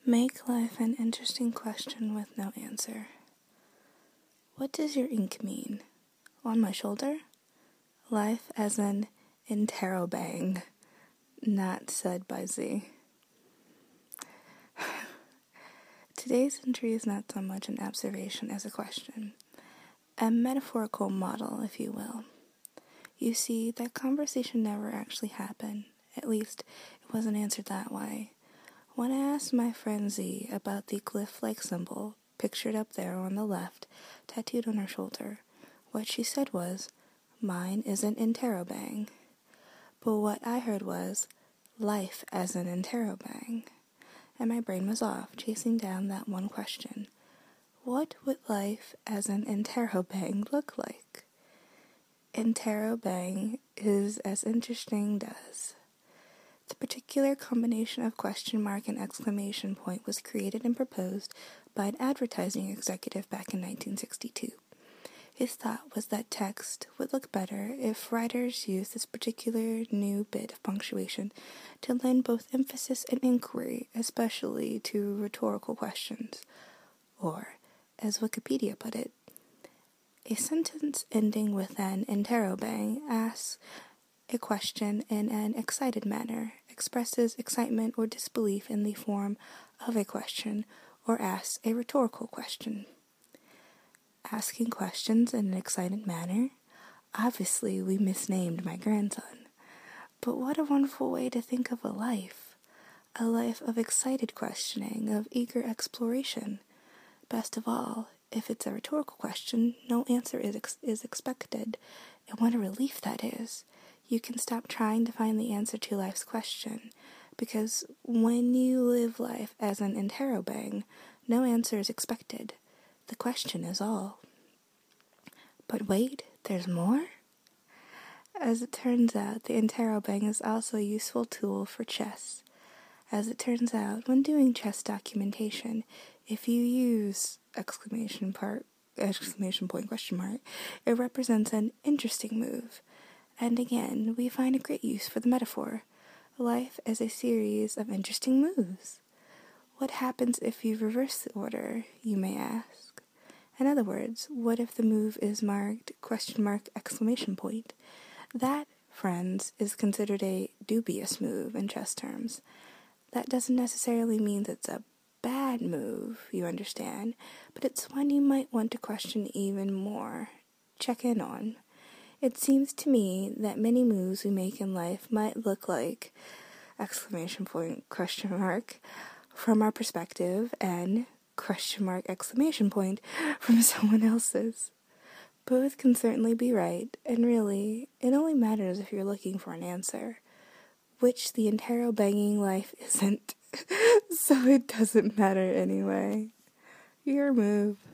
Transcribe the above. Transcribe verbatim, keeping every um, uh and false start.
Make life an interesting question with no answer. What does your ink mean? On my shoulder? Life as an interrobang, not said by Z. Today's entry is not so much an observation as a question, a metaphorical model, if you will. You see, that conversation never actually happened. At least, it wasn't answered that way. When I asked my friend Z about the glyph-like symbol, pictured up there on the left, tattooed on her shoulder, what she said was, mine is an interrobang. But what I heard was, life as an interrobang. And my brain was off, chasing down that one question. What would life as an interrobang look like? Interrobang is as interesting does. The particular combination of question mark and exclamation point was created and proposed by an advertising executive back in nineteen sixty-two. His thought was that text would look better if writers used this particular new bit of punctuation to lend both emphasis and inquiry, especially to rhetorical questions. Or, as Wikipedia put it, a sentence ending with an interrobang asks a question in an excited manner, expresses excitement or disbelief in the form of a question, or asks a rhetorical question. Asking questions in an excited manner? Obviously, we misnamed my grandson. But what a wonderful way to think of a life. A life of excited questioning, of eager exploration. Best of all, if it's a rhetorical question, no answer is ex- is expected. And what a relief that is. You can stop trying to find the answer to life's question, because when you live life as an interrobang, no answer is expected. The question is all. But wait, there's more? As it turns out, the interrobang is also a useful tool for chess. As it turns out, when doing chess documentation, if you use exclamation part, exclamation point, question mark, it represents an interesting move. And again, we find a great use for the metaphor. Life as a series of interesting moves. What happens if you reverse the order, you may ask? In other words, what if the move is marked question mark exclamation point? That, friends, is considered a dubious move in chess terms. That doesn't necessarily mean that it's a bad move, you understand, but it's one you might want to question even more, check in on. It seems to me that many moves we make in life might look like exclamation point, question mark, from our perspective, and question mark, exclamation point, from someone else's. Both can certainly be right, and really, it only matters if you're looking for an answer, which the interrobanging life isn't, so it doesn't matter anyway. Your move.